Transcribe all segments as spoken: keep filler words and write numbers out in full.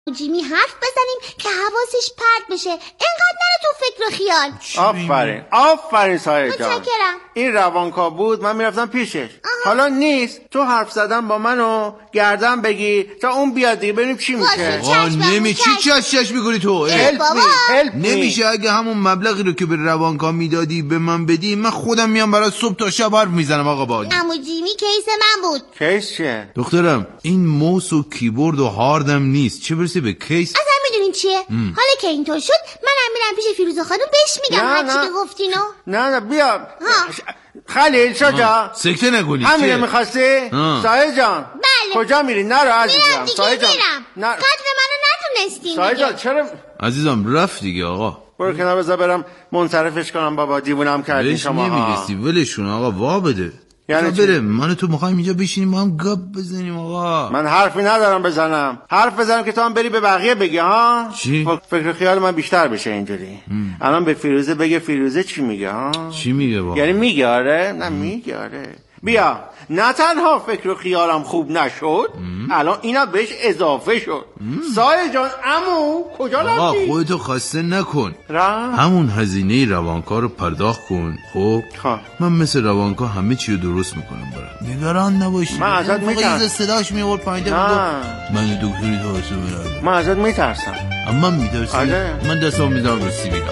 جیمی حرف بزنیم که حواسش پرت بشه، اینقدر نره تو فکر و خیال. آفرین آفرین سایه جان، متشکرم. این روانکاو بود، من میرفتم پیشش. آها. حالا نیست، تو حرف زدن با منو گردن بگی تا اون بیاد دیگه ببینیم چی میشه. آقا نمی چی چش چش میگوری تو؟ نمیشه اگه همون مبلغی رو که به روانکاو میدادی به من بدی، من خودم میام برای صبح تا شب حرف میزنم. آقا باج عمو جیمی کیس من بود. کیس چیه؟ دخترم این موس و کیبورد و هاردم نیست، چه برسه به کیس. اصلا میدونین چیه؟ ام. حالا که اینطور شد منم میرم پیش فیروزه خانم بهش میگم هر چی که گفتینو. نه نه بیا خلیل شجا سکته نکنی. همینه میخواستی؟ سایه جان بله. کجا میری؟ نرو عزیزم. میرم دیگه سایه جان میرم. قدر منو نتونستین سایه جان چرا؟ عزیزم رفت دیگه آقا. برو کنار بذار برم منصرفش کنم بابا، دیوونم کردین شما ها. نمیگستی ولشون آقا، وا بده. یعنی بره من تو میخوایم اینجا بشینیم با هم گپ بزنیم آقا. من حرفی ندارم بزنم، حرف بزنم که تو هم بری به بقیه بگی ها. چی؟ فکر خیال من بیشتر بشه اینجوری. الان به فیروزه بگه فیروزه چی میگه ها؟ چی میگه بابا؟ یعنی میگه آره؟ نه میگه آره. بیا نه تنها فکر و خیالم خوب نشد، الان اینا بهش اضافه شد. سایه جان عمو کجا رفتی؟ آقا خودتو خسته نکن، رفت؟ همون هزینه روانکاو رو پرداخت کن. خب من مثل روانکاو همه چی رو درست میکنم برات، نگران نباشی. من ازت میترسم. صداش میورد پایین بود من دکتری تو واسه میرم. من ازت میترسم. اما میترسی؟ آره. من دستم میذارم رو سیبیلم.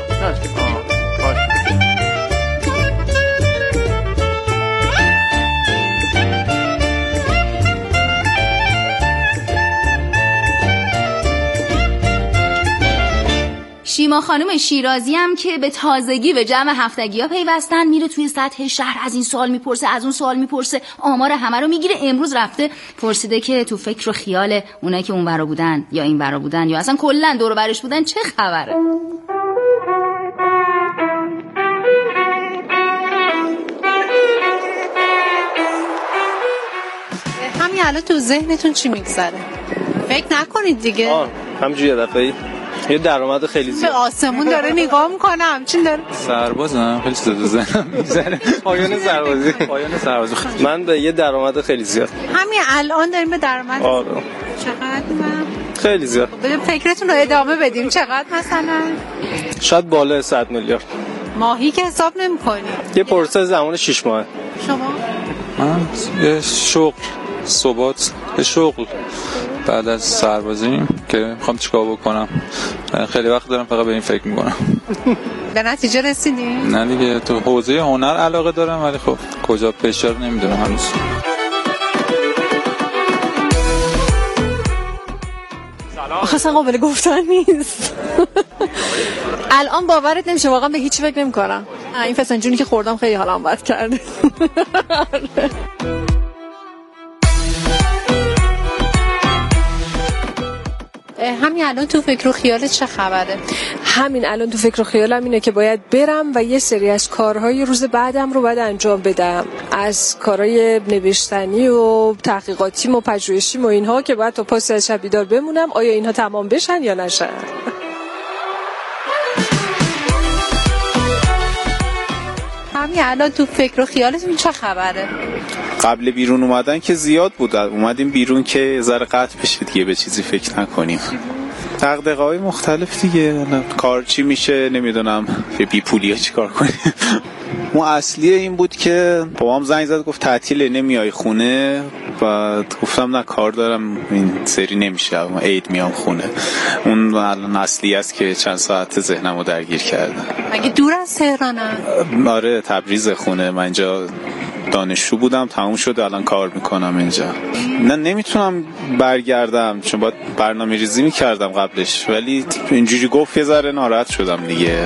شیما خانم شیرازی هم که به تازگی به جمع هفتگی ها پیوستن، میره توی سطح شهر از این سوال میپرسه از اون سوال میپرسه، آمار همه رو میگیره. امروز رفته پرسیده که تو فکر و خیال اونایی که اون ورا بودن یا این ورا بودن یا اصلا کلا دور و برش بودن چه خبره. همین الان تو ذهنتون چی میگذره؟ فکر نکنید دیگه. آه همینجوری یه دفعه یه درآمد خیلی زیاد به آسمون داره نگاه میکنم. چی داره؟ سربازم خیلی زیاد زنم میزنه. پایان سربازی پایان سربازی من به یه درآمد خیلی زیاد. همین الان داریم به درآمد. آره. چقدر من؟ خیلی زیاد. بریم فکرتون رو ادامه بدیم. چقدر مثلا؟ شاید بالای صد میلیارد. ماهی که حساب نمی‌کنی. یه پروسه زمان شش ماه. شما؟ من یه شغل ثبات شغل بعد از سربازی که میخوام چیکار بکنم، خیلی وقت دارم فقط به این فکر میکنم. به نتیجه رسیدی؟ نه دیگه، تو حوزه هنر علاقه دارم ولی خب کجا پیش رو نمیدونم هنوز. آخه اصلا قابل گفتن نیست. الان باورت نمیشه، واقعا به هیچ فکر نمی‌کنم. این فسنجونی که خوردم خیلی حالم بد کرده. همین الان تو فکر و خیالت چه خبره؟ همین الان تو فکر و خیالم اینه که باید برم و یه سری از کارهای روز بعدم رو باید انجام بدم، از کارهای نوشتنی و تحقیقاتیم و پژوهشیم و اینها که باید تا پاس از شب بیدار بمونم آیا اینها تمام بشن یا نشن. همین الان تو فکر و خیالتون چه خبره؟ قبل بیرون اومدن که زیاد بود، اومدیم بیرون که ذره قطع بشه دیگه، به چیزی فکر نکنیم. دغدغه‌های مختلف دیگه، کار چی میشه نمیدونم، به بی پولیا چی کار کنیم. اون اصلی این بود که بابام زنگ زد گفت تعطیله نمیای خونه، بعد گفتم نه کار دارم این سری نمیشه، اما عید میام خونه. اون الان اصلی است که چند ساعت ذهنمو درگیر کرده. مگه دور از تهرانه؟ آره تبریز خونه، من اینجا دانشجو بودم تموم شده، الان کار میکنم اینجا. نه نمیتونم برگردم چون باید برنامه ریزی میکردم قبلش، ولی اینجوری گفت یه ذره ناراحت شدم دیگه.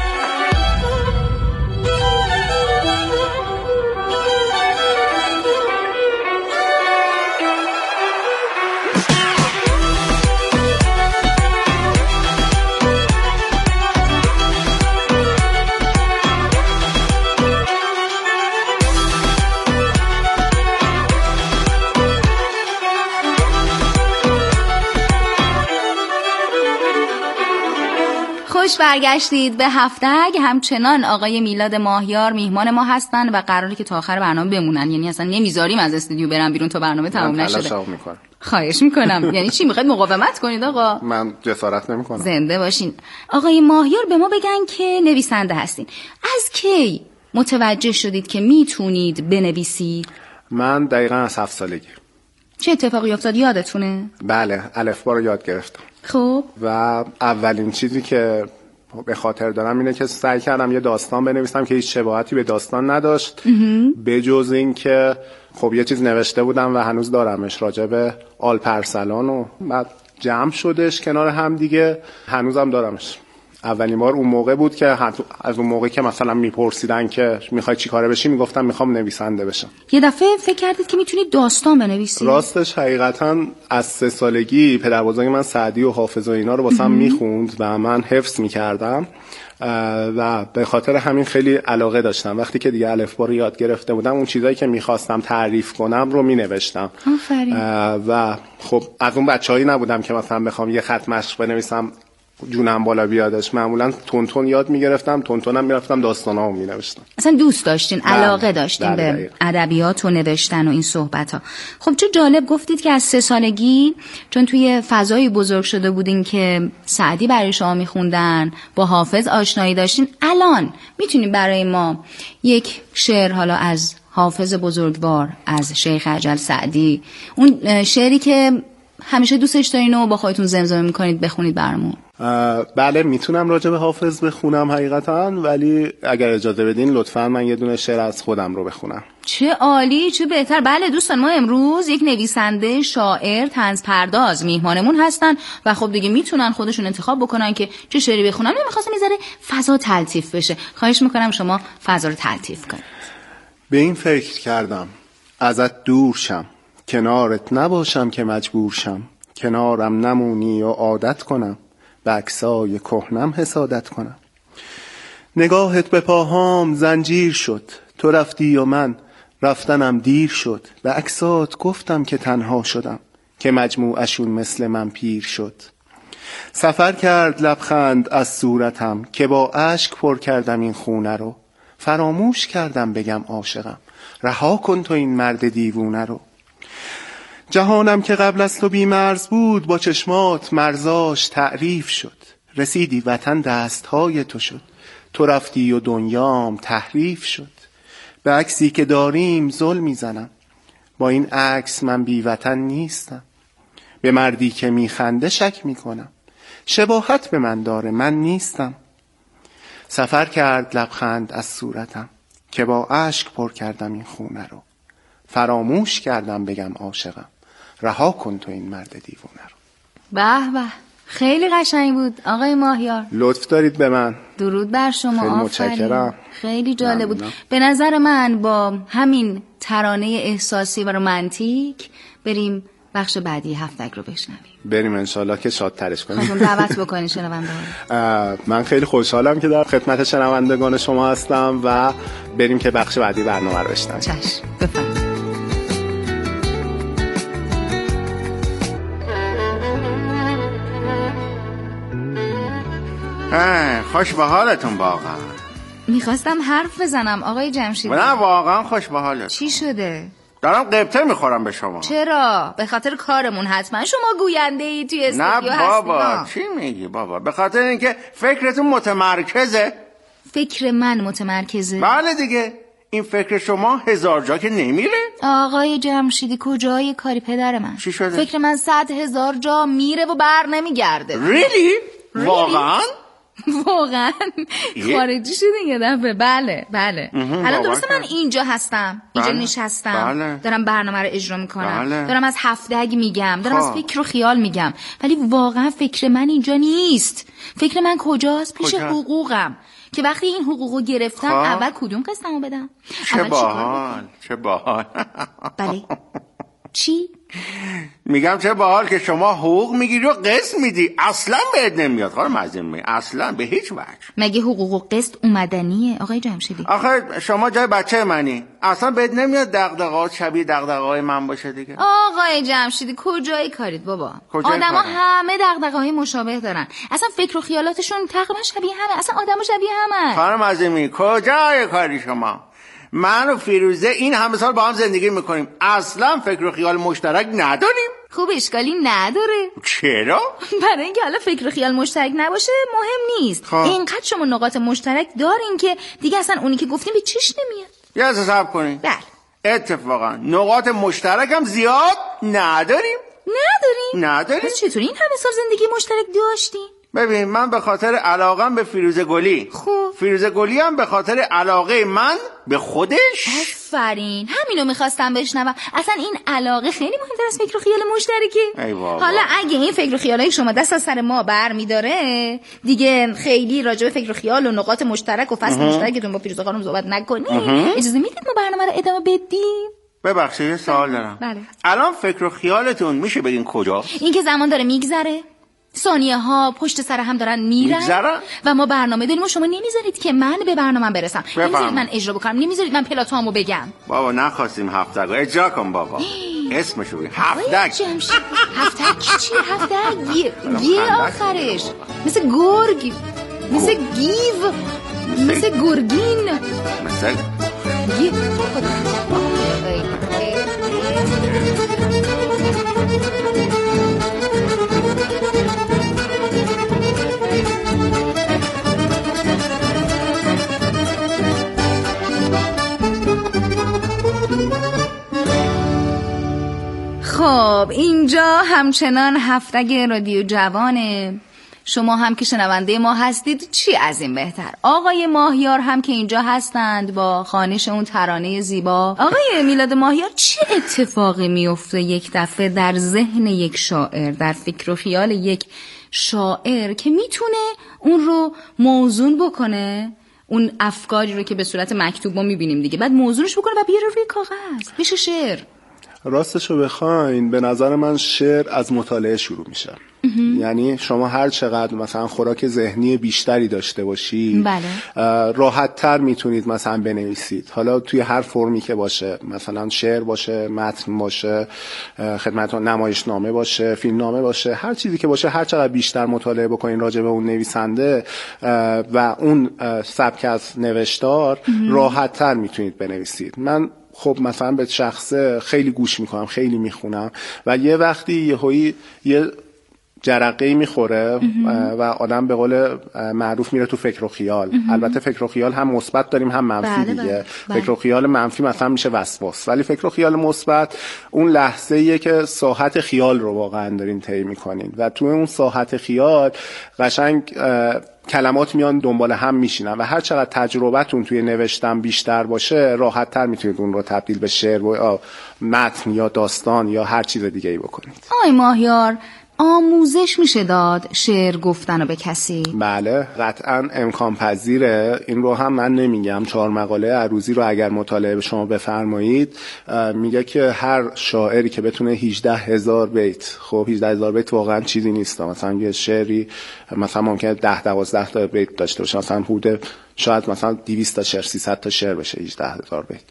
خوش برگشتید به هفتگ. همچنان آقای میلاد ماهیار میهمان ما هستن و قراره که تا آخر برنامه بمونن، یعنی اصلا نمیذاریم از استودیو برن بیرون تا برنامه تموم نشده. خواهش میکنم. یعنی چی میخواید مقاومت کنید آقا؟ من جسارت نمیکنم. زنده باشین. آقای ماهیار به ما بگن که نویسنده هستین. از کی متوجه شدید که میتونید بنویسید؟ من دقیقا از هفت سالگی. چه اتفاقی افتاد یادتونه؟ بله، الفبا رو یاد گرفتم. خب و اولین چیزی که به خاطر دارم اینه که سعی کردم یه داستان بنویسم که هیچ شباهتی به داستان نداشت، به جز این که خب یه چیز نوشته بودم و هنوز دارمش، راجع به آلپرسلان و بعد جمع شدش کنار هم دیگه، هنوزم دارمش. اولین بار اون موقع بود که از اون موقع که مثلا میپرسیدن که میخوای چی کاره بشی، میگفتم میخوام نویسنده بشم. یه دفعه فکر کردید که میتونید داستان بنویسید؟ راستش حقیقتا از سه سالگی پدر بزرگ من سعدی و حافظ و اینا رو واسم میخوند و من حفظ میکردم و به خاطر همین خیلی علاقه داشتم. وقتی که دیگه الفبا رو یاد گرفته بودم، اون چیزایی که میخواستم تعریف کنم رو مینوشتم و خب از اون بچه‌ای نبودم که مثلا بخوام یه خط مشق بنویسم جونم بالا بیادش. معمولا تون تون یاد میگرفتم، تون تونم میرفتم داستانامو مینوشتم. اصلا دوست داشتین، علاقه داشتین به ادبیات و نوشتن و این صحبت ها. خب چه جالب گفتید که از سه سالگی، چون توی فضایی بزرگ شده بودین که سعدی برای شما میخوندن، با حافظ آشنایی داشتین. الان میتونین برای ما یک شعر حالا از حافظ بزرگوار، از شیخ اجل سعدی، اون شعری که همیشه دوستش دارین و با خودتون زمزمه میکنید، بخونید برامون؟ بله میتونم راجع به حافظ بخونم حقیقتا، ولی اگر اجازه بدین لطفا من یه دونه شعر از خودم رو بخونم. چه عالی، چه بهتر. بله دوستان، ما امروز یک نویسنده، شاعر، طنز پرداز میهمانمون هستن و خب دیگه میتونن خودشون انتخاب بکنن که چه شعری بخونن. من میخواستم یه ذره فضا تلطیف بشه. خواهش میکنم شما فضا رو تلطیف کنید. به این فکر کردم ازت دور شم، کنارت نباشم که مجبور شم، کنارم نمونی و عادت کنم، به عکسای کهنم حسادت کنم. نگاهت به پاهام زنجیر شد، تو رفتی و من رفتنم دیر شد، به عکسات گفتم که تنها شدم، که مجموعشون مثل من پیر شد. سفر کرد لبخند از صورتم، که با اشک پر کردم این خونه رو، فراموش کردم بگم عاشقم، رها کن تو این مرد دیوونه رو. جهانم که قبل از تو بی‌مرز بود، با چشمات مرزاش تعریف شد، رسیدی وطن دستهای تو شد، تو رفتی و دنیام تحریف شد. به عکسی که داریم ظلم میزنم، با این عکس من بی وطن نیستم، به مردی که میخنده شک میکنم، شباهت به من داره من نیستم. سفر کرد لبخند از صورتم، که با اشک پر کردم این خونه رو، فراموش کردم بگم عاشقم، رها کن تو این مرد دیوونه رو. به به، خیلی قشنگ بود آقای ماهیار. لطف دارید به من. درود بر شما. خیلی متشکرم. خیلی جالب بود. به نظر من با همین ترانه احساسی و رمانتیک بریم بخش بعدی هفتگ رو بشنویم. بریم انشالله که شادترش کنیم. خواهیم دعوت بکنید شنونده ها. من خیلی خوشحالم که در خدمت شنوندگان شما هستم و بریم که بخش بعدی برنامه رو بشنویم. چشم، بفرمایید. خوش به حالتون واقعا. میخواستم حرف بزنم آقای جمشیدی. نه واقعا خوش به حالتون. چی شده؟ دارم قبطه میخورم به شما. چرا؟ به خاطر کارمون حتما شما گوینده ای توی استودیو هستین. نه بابا، چی میگی بابا؟ به خاطر اینکه فکرتون متمرکزه. فکر من متمرکزه؟ بله دیگه، این فکر شما هزار جا که نمیره. آقای جمشیدی کجای کاری پدر من؟ چی شده؟ فکر من صد هزار جا میره و بر نمیگرده. ریلی؟ واقعا؟ واقعا خارجی شدین یه دفعه. بله بله. الان درسته من اینجا هستم، اینجا بله. نشستم، بله. دارم برنامه رو اجرا میکنم، بله. دارم از هفتگ میگم، دارم از فکر و خیال میگم، ولی واقعا فکر من اینجا نیست. فکر من کجاست؟ پیش کجا؟ حقوقم، که وقتی این حقوقو گرفتم خواه. اول کدوم قسطمو بدم؟ چه باحال، چه باحال. بله چی؟ میگم چه باحال که شما حقوق میگیری و قسط میدی، اصلا بهت نمیاد. خانم عظیمی، اصلا به هیچ وجه. مگه حقوق و قسط اومدنیه آقای جمشیدی؟ آخه شما جای بچه منی، اصلا بهت نمیاد دغدغه‌ات شبیه دغدغه‌های من باشه دیگه. آقای جمشیدی کجای کارید بابا؟ آدما همه دغدغه‌های مشابه دارن، اصلا فکر و خیالاتشون تقریبا شبیه همه، اصلا آدما شبیه همه. خانم عظیمی کجای کاری شما؟ من و فیروزه این همه سال با هم زندگی میکنیم، اصلا فکر و خیال مشترک نداریم. خوب اشکالی نداره. چرا؟ برای اینکه حالا فکر و خیال مشترک نباشه مهم نیست. خب. اینقدر شما نقاط مشترک دارین که دیگه اصلا اونی که گفتیم به چیش نمیاد. یه از حساب کنین. بله. اتفاقا نقاط مشترک هم زیاد نداریم. نداریم؟ نداریم. پس چطوری این همه سال زندگی مشترک داشتین؟ ببین من به خاطر علاقم به فیروزه گلی. خوب. فیروزه گلی هم به خاطر علاقه من به خودش. آفرین، همینو میخواستم بشنوم. اصلا این علاقه خیلی مهمتر از فکر و خیال مشترکه. ای بابا. حالا اگه این فکر و خیالای شما دست از سر ما بر میداره دیگه خیلی راجع به فکر و خیال و نقاط مشترک و فصل مشترکتون با فیروزه خانم صحبت نکنیم، اجازه میدید ما برنامه رو ادامه بدیم؟ ببخشید یه سوال دارم. بله. الان فکر و خیالتون میشه بگین کجا؟ این که زمان داره میگذره، ثانیه ها پشت سر هم دارن میرن میگذرن؟ و ما برنامه داریم و شما نمیذارید که من به برنامه برسم، نمیذارید من اجرا بکنم، نمیذارید من پلاتوامو بگم. بابا نخواستیم هفتگو اجرا کن بابا. اسمشو بگیم هفتگ. هفتگ چیه؟ هفتگ یه یه آخرش مثل گرگ، مثل گیو، مثل گرگین، مثل گیو. خب اینجا همچنان هفتگ رادیو جوانه. شما هم که شنونده ما هستید چی از این بهتر. آقای ماهیار هم که اینجا هستند با خوانش اون ترانه زیبا. آقای میلاد ماهیار، چه اتفاقی میفته یک دفعه در ذهن یک شاعر، در فکر و خیال یک شاعر که میتونه اون رو موزون بکنه، اون افکاری رو که به صورت مکتوب ما میبینیم دیگه، بعد موزونش بکنه و بیاره روی کاغذ بشه شعر؟ راستشو بخواین به نظر من شعر از مطالعه شروع میشه. یعنی شما هر چقدر مثلا خوراک ذهنی بیشتری داشته باشی بله. راحت تر میتونید مثلا بنویسید، حالا توی هر فرمی که باشه، مثلا شعر باشه، متن باشه، خدمتتون نمایشنامه باشه، فیلمنامه باشه، هر چیزی که باشه، هر چقدر بیشتر مطالعه بکنین راجع به اون نویسنده و اون سبک از نوشتار راحت تر میتونید بنویسید. من خب مثلا به شخصه خیلی گوش میکنم، خیلی میخونم و یه وقتی یهویی یه جرقه‌ای میخوره و آدم به قول معروف میره تو فکر و خیال. البته فکر و خیال هم مثبت داریم هم منفی. بله دیگه بله. فکر و خیال منفی مثلا میشه وسواس، ولی فکر و خیال مثبت اون لحظه‌ایه که ساحت خیال رو واقعا دارین طی میکنین و تو اون ساحت خیال قشنگ کلمات میان دنبال هم میشینن و هر چقدر تجربتون توی نوشتن بیشتر باشه راحت تر میتونید اون رو تبدیل به شعر و متن یا داستان یا هر چیز دیگه ای بکنید. آی ماهیار، آموزش میشه داد شعر گفتن رو به کسی؟ بله قطعا امکان پذیره. این رو هم من نمیگم، چهار مقاله عروضی رو اگر مطالعه به شما بفرمایید میگه که هر شاعری که بتونه هجده هزار بیت، خب هجده هزار بیت واقعا چیزی نیست، مثلا یه شعری مثلا ممکنه ده دوازده تا بیت داشته باشه، مثلا حدود شاید مثلا دویست تا شعر سیصد تا شعر بشه هجده هزار بیت.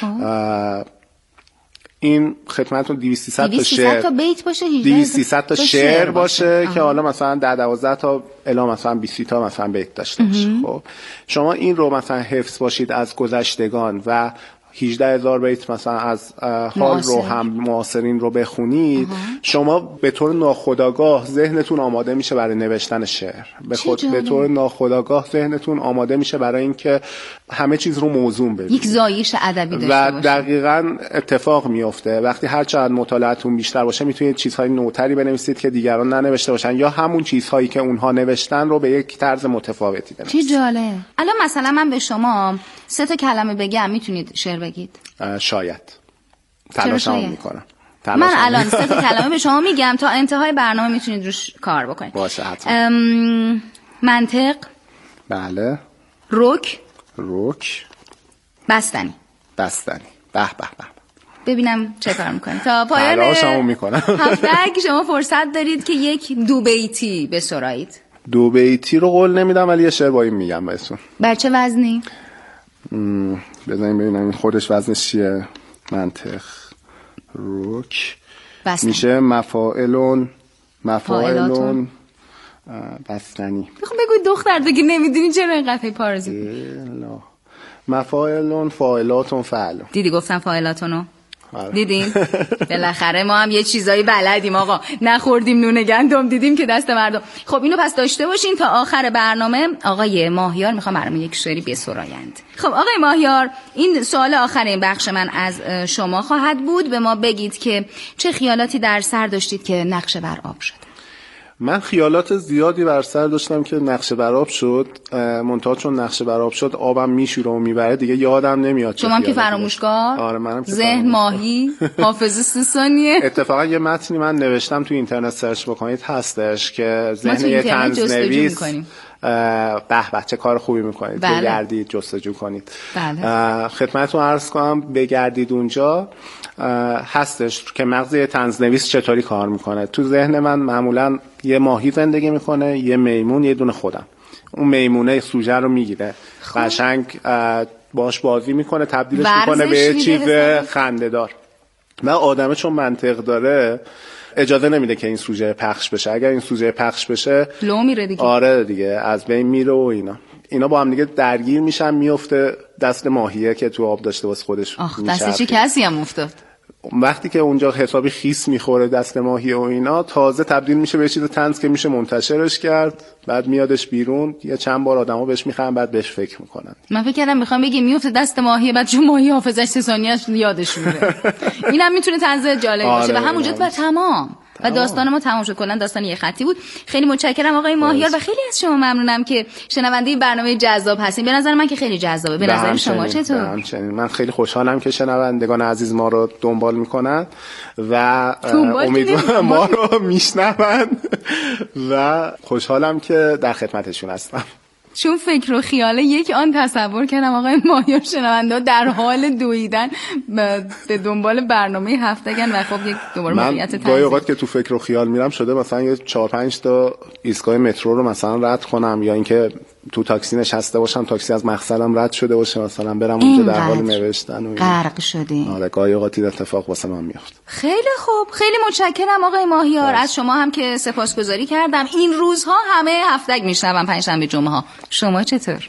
این خدمتتون دویست سیصد تا شعر، تا بیت باشه، دویست سیصد تا شعر باشه که حالا مثلا ده دوازده تا الی مثلا بیست تا مثلا بیت داشته باشه. خب شما این رو مثلا حفظ باشید از گذشتگان و هجده هزار بیت مثلا از حال رو هم معاصرین رو بخونید، شما به طور ناخودآگاه ذهنتون آماده میشه برای نوشتن شعر. به خود به طور ناخودآگاه ذهنتون آماده میشه برای اینکه همه چیز رو موزون ببینید، یک زایش ادبی داشته باشه. و دقیقاً اتفاق میفته وقتی هر چقدر مطالعاتون بیشتر باشه میتونید چیزهای نوتری بنویسید که دیگران ننوشته باشن یا همون چیزهایی که اونها نوشتن رو به یک طرز متفاوتی بنویسید. چه جالب. الان مثلا من به شما سه تا کلمه بگم میتونید شعر بگید؟ شاید. تلاشمو میکنم. من الان سه تا کلمه به شما میگم تا انتهای برنامه میتونید روش کار بکنید. باشه حتما. ام... منطق. بله. رک. رک. بستنی. بستنی. به به به. ببینم چه کار میکنید تا پایان تلاشمو میکنم. هفته که شما فرصت دارید که یک دو بیتی بسرایید. دو بیتی رو قول نمیدم ولی یه شعر با این میگم بهتون. بر چه وزنی؟ بذاریم ببینم این خودش وزنش چیه. منطق رک بستنی. میشه مفاعلون مفاعلون بستنی. میخوام بگوی دختر دیگه نمیدونی چرا اینقدر پارزی. مفاعلون فاعلاتون فعلون. دیدی گفتم فاعلاتونو. دیدین؟ بالاخره ما هم یه چیزایی بلدیم آقا، نخوردیم نون گندم دیدیم که دست مردم. خب اینو پس داشته باشین تا آخر برنامه. آقای ماهیار میخوام برنامه یک شعری بسرایند. خب آقای ماهیار، این سوال آخر این بخش من از شما خواهد بود. به ما بگید که چه خیالاتی در سر داشتید که نقشه بر آب شد؟ من خیالات زیادی بر سر داشتم که نقشه بر آب شد، منتها چون نقشه بر آب شد آبم میشوره و میبره دیگه یادم نمیاد. شما هم که فراموشکار؟ آره منم که ذهن ماهی، حافظه سی ثانیه. اتفاقا یه متنی من نوشتم تو اینترنت سرچ بکنید هستش که ذهن یه طنزنویس به به چه کار خوبی میکنید. بله. بگردید جستجو کنید. بله. خدمتتون عرض کنم بگردید اونجا هستش که مغز یه طنزنویس چطوری کار میکنه. تو ذهن من معمولا یه ماهی زندگی میکنه، یه میمون، یه دونه خودم. اون میمونه سوژه رو میگیره، قشنگ باش بازی میکنه، تبدیلش میکنه به یه چیز خنده‌دار. و آدمه چون منطق داره اجازه نمیده که این سوژه پخش بشه. اگر این سوژه پخش بشه لو میره دیگه. آره دیگه از بین میره و اینا اینا با هم دیگه درگیر میشن، میفته دست ماهیه که تو آب داشته واسه خودش. آخ دست چه کسی هم افتاد. وقتی که اونجا حسابی خیس میخوره دست ماهی و اینا، تازه تبدیل میشه به چیز طنز که میشه منتشرش کرد، بعد میادش بیرون، یه چند بار آدما بهش میخوان، بعد بهش فکر میکنن. من فکر کردم میخوام بگی میفته دست ماهی، بعد چون ماهی حافظش سه ثانیه‌اش یادش میره. اینم میتونه طنز جالب باشه. آره و همونجا و تمام و داستان ما تمام شد. کلا داستان یه خطی بود. خیلی متشکرم آقای ماهیار و خیلی از شما ممنونم که شنونده برنامه جذاب هستین. به نظر من که خیلی جذابه. به نظر شما چطور؟ من خیلی خوشحالم که شنوندگان عزیز ما رو دنبال میکنن و امیدوارم ما رو میشنون و خوشحالم که در خدمتشون هستم. چون فکر و خیال یک آن تصور کردم آقای ماهیار شنونده در حال دویدن به دنبال برنامه هفتگن و خب یک دوباره موقعیت تنظیم. من گاهی اوقات که تو فکر و خیال میرم شده مثلا یه چهار پنج تا ایستگاه مترو رو مثلا رد کنم، یا اینکه تو تاکسی نشسته باشم، تاکسی از مقصدم رد شده باشه مثلا برم اونجا در حال نوشتن و غرق شدیم. آره گاهی اوقات این اتفاق واسه من میفته. خیلی خوب، خیلی متشکرم آقای ماهیار. از شما هم که سپاسگزاری کردم. این روزها همه هفتگ میشنوم، پنج شنبه جمعه ها. شما چطور؟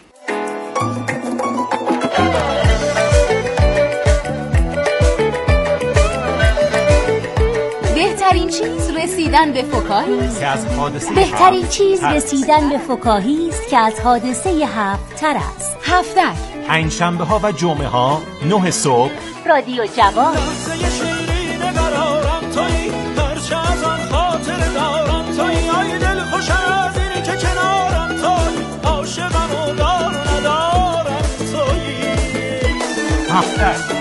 بهترین چیز رسیدن به فکاهی است که از حادثه بهترین چیز رسیدن به فکاهی است که از حادثه هفت تر است. هفتگ پنج شنبه ها و جمعه ها نه صبح رادیو جوان. هفتگ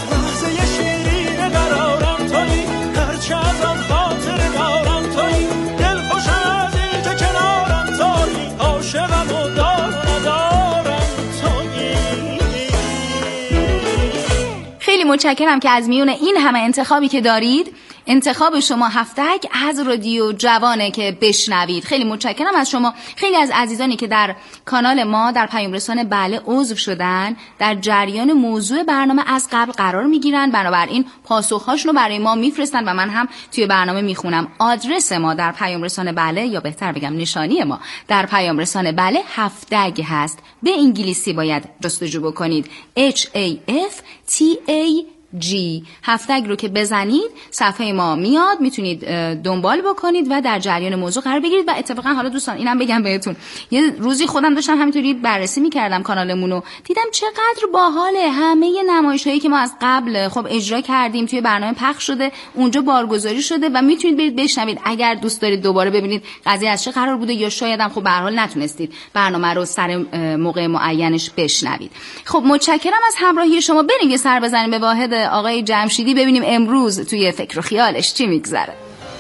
خیلی متشکرم که از میون این همه انتخابی که دارید انتخاب شما هفتگ از رادیو جوانه که بشنوید. خیلی متشکرم از شما. خیلی از عزیزانی که در کانال ما در پیام رسان بله عضو شدن در جریان موضوع برنامه از قبل قرار میگیرن، بنابراین پاسخهاشون رو برای ما میفرستن و من هم توی برنامه میخونم. آدرس ما در پیام رسان بله، یا بهتر بگم نشانی ما در پیام رسان بله هفتگ هست. به انگلیسی باید جستجو بکنید H A F T A G. هفتگ رو که بزنید صفحه ما میاد، میتونید دنبال بکنید و در جریان موضوع قرار بگیرید. و اتفاقا حالا دوستان اینم بگم بهتون، یه روزی خودم داشتم همینطوری بررسی میکردم کانالمونو، دیدم چقدر باحاله. همه نمایش‌هایی که ما از قبل خب اجرا کردیم توی برنامه پخش شده، اونجا بارگذاری شده و میتونید برید بشنوید اگر دوست دارید دوباره ببینید قضیه از چه قرار بوده، یا شاید هم خب به هر حال نتونستید برنامه رو سر موقع معینش بشنوید. خب متشکرم از همراهی شما. بریم یه سر بزنیم به واحد آقای جمشیدی ببینیم امروز توی فکر و خیالش چی میگذره.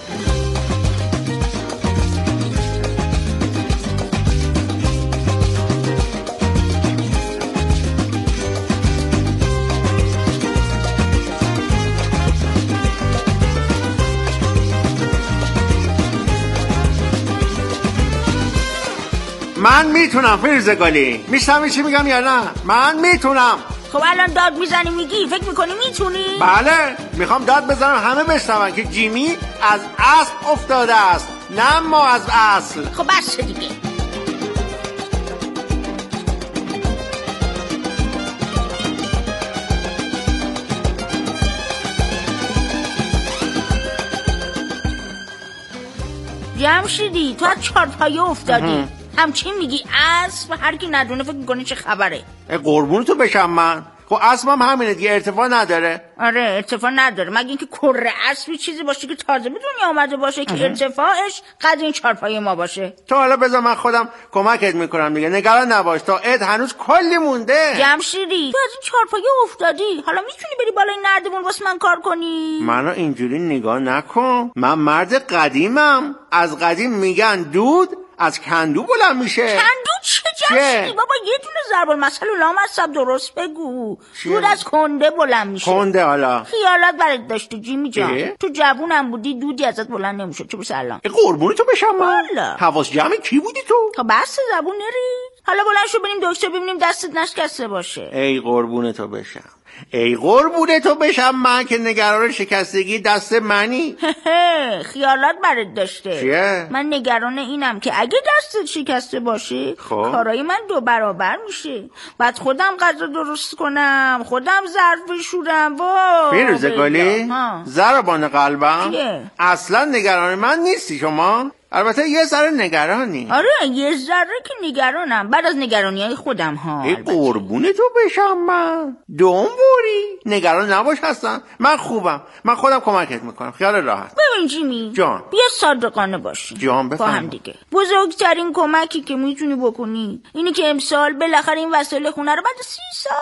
من میتونم فیروزگالی. میشنوی چی میگم یا نه؟ من میتونم. خب الان داد میزنی میگی فکر میکنی میتونی؟ بله میخوام داد بزنم همه بشنون که جیمی از اسب افتاده است، نه ما از اصل. خب بس دیگه. جمشیدی تو از چارپایه افتادی. همچین میگی اسب؟ هر کی ندونه فکر میکنه چه خبره. قربون تو بشم من. خب اسبم همینه دیگه، ارتفاع نداره. آره ارتفاع نداره، مگه اینکه کره اسبی چیزی باشه که تازه به دنیا اومده باشه که ارتفاعش قد این چارپایه ما باشه. تو حالا بذار من خودم کمکت میکنم دیگه، نگران نباش، تا اد هنوز کلی مونده. جمشیدی تو از این چارپایه افتادی، حالا میتونی بری بالای نردبون واسه من کار کنی؟ منو اینجوری نگاه نکن، من مرد قدیمم. از قدیم میگن دود از کندو بلند میشه. کندو چه جمشیدی بابا؟ یه دونه ضرب المثل لام هستم، درست بگو. دود از کنده بلند میشه. کنده حالا خیالات برات داشتی جیمی جان؟ تو جوونم بودی دودی ازت بلند نمیشد. چه بس الان قربونی تو بشم من. حواس جمع کی بودی تو؟ تا بس زبون نری. حالا بلند شو بریم دکتر ببینیم دستت نشکسته باشه. ای قربون تو بشم، ای قربونه تو بشم من که نگران شکستگی دست منی. خیالات برات داشته. چیه؟ من نگران اینم که اگه دستت شکسته باشه کارای من دو برابر میشه. بعد خودم غذا درست کنم، خودم ظرف بشورم. وا فیروزه گلی ضربان قلبم، اصلا نگران من نیستی شما. البته یه ذره نگرانی. آره یه ذره که نگرانم، بعد از نگرانی های خودم ها. ای قربونه تو بشم من، دوم بوری نگران نباش هستم، من خوبم، من خودم کمکت میکنم، خیال راحت. ببین جیمی جان، بیا صادقانه باشی جان. بفهم دیگه. بزرگترین کمکی که میتونی بکنی اینه که امسال بالاخره این وسایل خونه رو بعد سی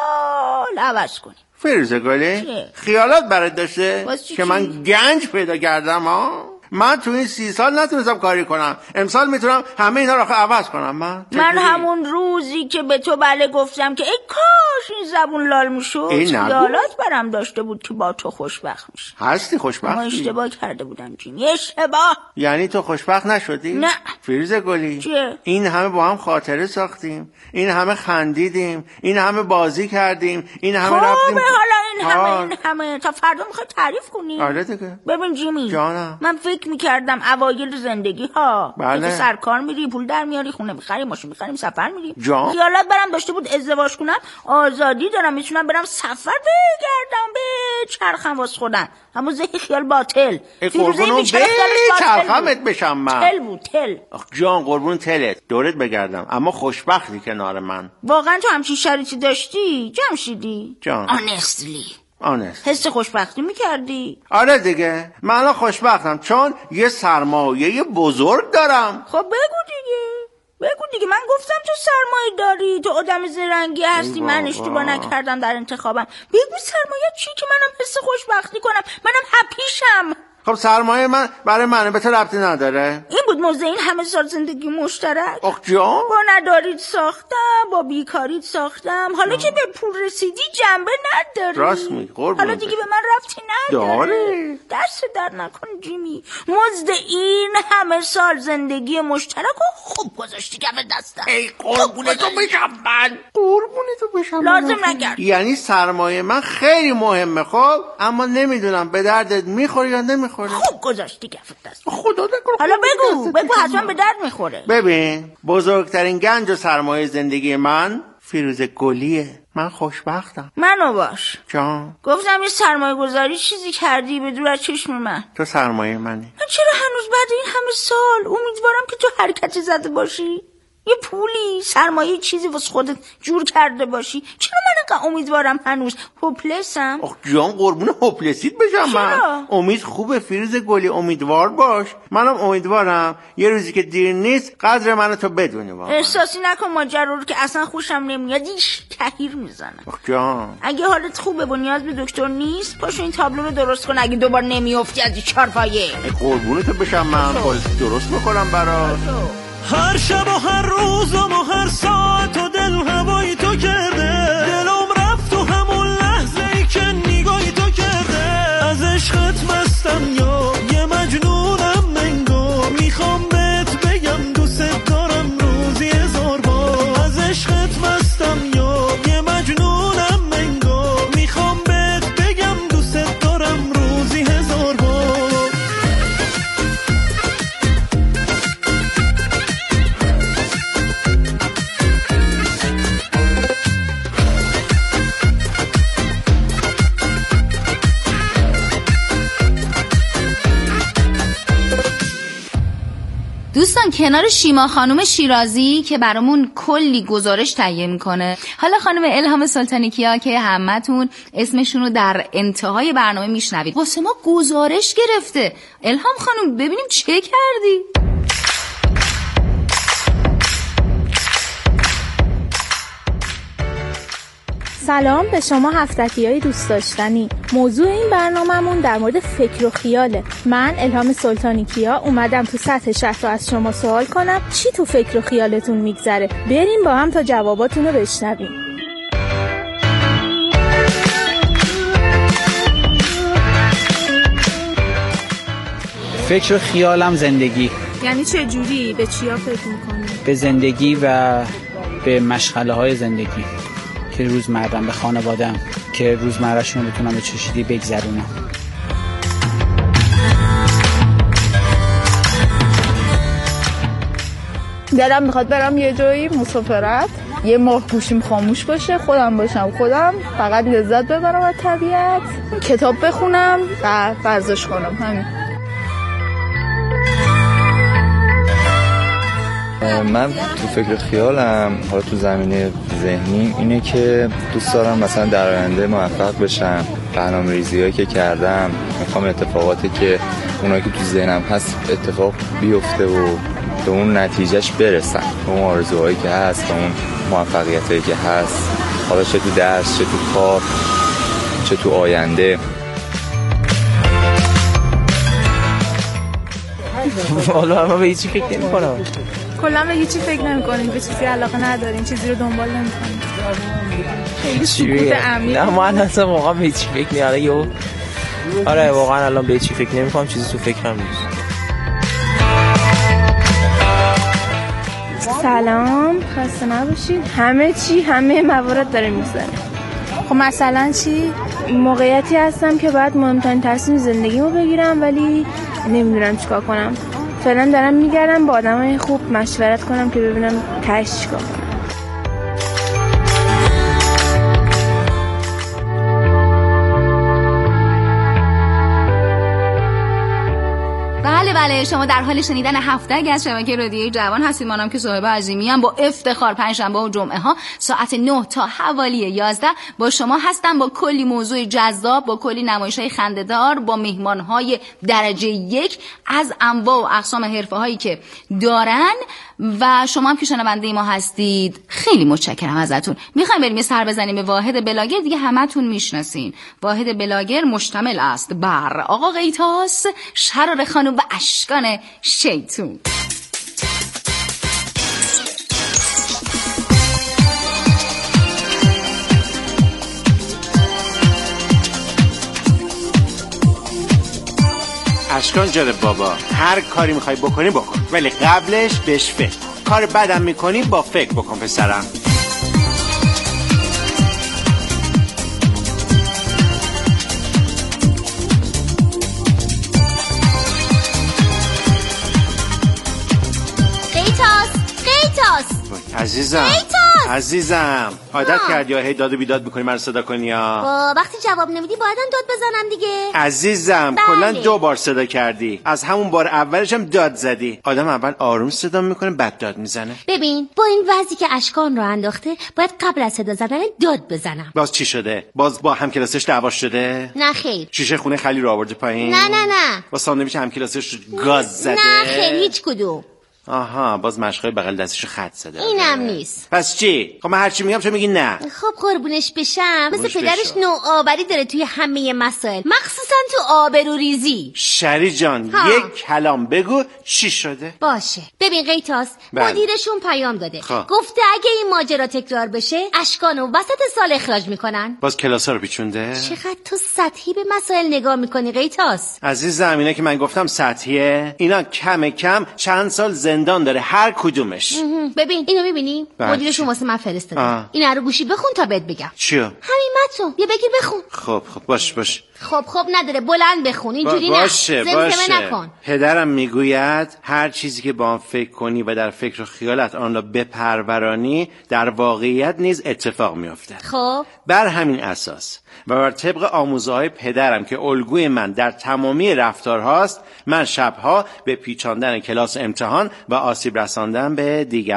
سال عوض کنی. فیروزه گلی خیالات برات داشته که من گنج پیدا کردم ها؟ من تو این سی سال نتونستم کاری کنم، امسال میتونم همه اینا رو عوض کنم. من من همون روزی که به تو بله گفتم که ای کاش این زبون لال میشد، خیالات برام داشته بود که با تو خوشبخت میشه. هستی خوشبختی؟ ما اشتباه کرده بودم جیمی، اشتباه. یعنی تو خوشبخت نشدی؟ نه فیروزه گلی چیه؟ این همه با هم خاطره ساختیم، این همه خندیدیم، این همه بازی کردیم، این همه رفتیم. حالا این همه این همه تا فردا میخوای تعریف کنی؟ آره دیگه. ببین جیمی جانم، من فکر میکردم اوایل زندگی ها بله. که سرکار میری، پول در میاری، خونه میخری، ماشین میخریم، سفر میری. جان خیالات برام داشته بود ازدواج کنم آزادی دارم، میتونم برم سفر بگردم به چرخم واسه خودم. اما ذهن خیال باطل. قربونو به چرخمت بشم من. تل بود تل. جان قربون تلت دورت بگردم، اما خوشبختی کنار من. واقعا تو همچین شریطی داشتی جمشیدی؟ جان آنستلی آنست حس خوشبختی میکردی؟ آره دیگه، من الان خوشبختم چون یه سرمایه بزرگ دارم. خب بگو دیگه، بگو دیگه. من گفتم تو سرمایه داری، تو آدم زرنگی هستی، من اشتباه نکردم در انتخابم. بگو سرمایه چی که منم حس خوشبختی کنم، منم هپیشم. خب سرمایه من برای منه، به تو ربطی نداره. این بود موضوع این همه سال زندگی مشترک. آخ جان، با ندارید ساختم، با بیکاریت ساختم، حالا که به پول رسیدی جنبه نداری. راست میگی قربونت. حالا دیگه به من ربطی نداره. داره. دست در نکن جیمی، مزد این همه سال زندگی مشترک و خوب گذاشتی کف دستم. ای قربونه تو بشم من، قربونه تو بشم لازم نگرد. یعنی سرمایه من خیلی مهمه خب، اما نمیدونم به دردت میخوره یا نمیخوره. خوب گذاشتی کف دست. خدا نکنه. حالا بگو بگو حتما به درد میخوره. ببین بزرگترین گنج و سرمایه زندگی من فیروزه گلیه. من خوشبختم. منو باش جان. گفتم یه سرمایه گذاری چیزی کردی به دور از چشم من. تو سرمایه منی. من چرا هنوز بعد این همه سال امیدوارم که تو حرکتی زده باشی، یه پولی سرمایه چیزی واسه خودت جور کرده باشی. چرا من انقدر امیدوارم هنوز؟ هوپلسم. آخ جان قربون هوپلسیت بشم من. امید خوبه فیروزه گلی، امیدوار باش. منم امیدوارم یه روزی که دیر نیست قدر منو تو بدونی. واقعا احساسی نکن ماجرا رو که اصلا خوشم نمیاد، ایش تحیر میزنم. آخ جان اگه حالت خوبه و نیاز به دکتر نیست پاشو این تابلو رو درست کن اگه دوبار نمیافتی از این چارپایه. قربون تو بشم من، درست میکنم برات. هر شب و هر روزم و هر ساعت و دل هوای تو کرده، دلم رفت و همون لحظه ای که نگاهی تو کرده. از عشقت مستم یا یه مجنونم منگو، میخوام بهت بگم دوست دارم روزی هزار بار. از عشقت مستم یا یه مجنونم منگو، میخوام بهت بگم دوست دارم روزی هزار بار. کنار شیما خانم شیرازی که برامون کلی گزارش تهیه میکنه. حالا خانم الهام سلطانی کیا که همتون اسمشون رو در انتهای برنامه میشنوید واسه ما گزارش گرفته. الهام خانم ببینیم چه کردی؟ سلام به شما هفتکیای دوست داشتنی. موضوع این برنامه‌مون در مورد فکر و خیاله. من الهام سلطانی کیا اومدم تو سطح شهر رو از شما سوال کنم چی تو فکر و خیالتون میگذره. بریم با هم تا جواباتون رو بشنویم. فکر و خیالم زندگی. یعنی چه جوری؟ به چیا فکر می‌کنی؟ به زندگی و به مشغله های زندگی که روزمره‌ام، به خانواده‌ام که روزمره‌شون رو بتونم به چشیدی بگذرونم. دلم میخواد برم یه جایی مسافرت، یه ماه گوشیم خاموش باشه، خودم باشم خودم، فقط لذت ببرم از طبیعت، کتاب بخونم و ورزش کنم. همین. من تو فکر خیالم حالا تو زمینه ذهنی اینه که دوست دارم مثلا در آینده موفق بشم. برنامه‌ریزی هایی که کردم میخوام اتفاقاتی که اونایی که تو ذهنم هست اتفاق بیفته و به اون نتیجهش برسم، به اون آرزوهایی که هست، به اون موفقیتایی که هست، حالا چه تو درس، چه تو کار، چه تو آینده. حالا ما به هیچی فکر نمی کنم. کلا به هیچی فکر نمی کنیم، به چیزی علاقه نداریم، چیزی رو دنبال نمی کنیم. خیلی سکوت عمیق. نه من اصلا واقعا به هیچی فکر نمی آره یو آره واقعا الان به هیچی فکر نمی کنم، چیزی تو فکرم نیست. سلام، خسته نباشید. همه چی همه موارد داره میگذره. خب مثلا چی؟ موقعیتی هستم که باید مهمترین تصمیم زندگیمو بگیرم ولی نمیدونم چیکار کنم. فعلا دارم میگردم با آدمای خوب مشورت کنم که ببینم تهش چیکار کنم. بله بله شما در حال شنیدن هفتگ از شبکه رادیوی جوان هستید. منم که صاحب عظیمی ام با افتخار پنجشنبه و جمعه ها ساعت نه تا حوالی یازده با شما هستم با کلی موضوع جذاب، با کلی نمایش‌های خنده‌دار، با مهمان‌های درجه یک از انواع و اقسام حرفه‌هایی که دارن و شما هم که شنونده ما هستید خیلی متشکرم ازتون. میخوایم بریم یه سر بزنیم به واحد بلاگر. دیگه همتون میشناسین. واحد بلاگر مشتمل است بر آقا قیتاس، شرار خانم و اشکان شیطون. اشکان جان بابا، هر کاری میخوای بکنی بکن ولی قبلش بهش فکر کن. کار بدم میکنی با فکر بکن پسرم. عزیزم قیتاس. عزیزم عادت کردی یا هی داد و بیداد میکنی من صدا کنی یا با وقتی جواب نمیدی بایدن داد بزنم دیگه. عزیزم بله. کلا دو بار صدا کردی، از همون بار اولش هم داد زدی. آدم اول آروم صدا میکنه بعد داد میزنه. ببین با این وضعی که اشکان رو انداخته باید قبل از صدا زدن داد بزنم. باز چی شده؟ باز با همکلاسش دعوا شده؟ نه خیر. شیشه خونه خالی رو آورده پایین؟ نه نه نه. با ساندویچ همکلاسش گاز زده؟ نه خیر هیچ کدوم. آها باز مشقای بغل دستشو خط زده. اینم نیست. پس چی؟ خب من هر چی میگم تو میگی نه. خب قربونش بشم. مثل پدرش نوآوری داره توی همه مسائل، مخصوصا تو آبروریزی. شری جان ها. یک کلام بگو چی شده؟ باشه ببین قیتاس بله. مدیرشون پیام داده خواه. گفته اگه این ماجرا تکرار بشه اشکانو وسط سال اخراج میکنن. باز کلاسا رو پیچونده؟ چقدر تو سطحی به مسائل نگاه میکنی قیتاس. عزیزم اینا که من گفتم سطحیه، اینا کم کم چند سال زندان داره هر کدومش. ببین اینو میبینی؟ مدیرشون واسه من فرستاده. اینا رو گوشی بخون تا بهت بگم. چیو؟ همین متن. بیا بگیر بخون. خب خب باش باش. خب خب نداره، بلند بخون اینجوری نه. باشه باشه نکن. پدرم میگوید هر چیزی که با آن فکر کنی و در فکر و خیالت آن را بپرورانی در واقعیت نیز اتفاق میافتد. خب بر همین اساس و بر طبق آموزه‌های پدرم که الگوی من در تمامی رفتارهاست، من شبها به پیچاندن کلاس امتحان و آسیب رساندن به دیگر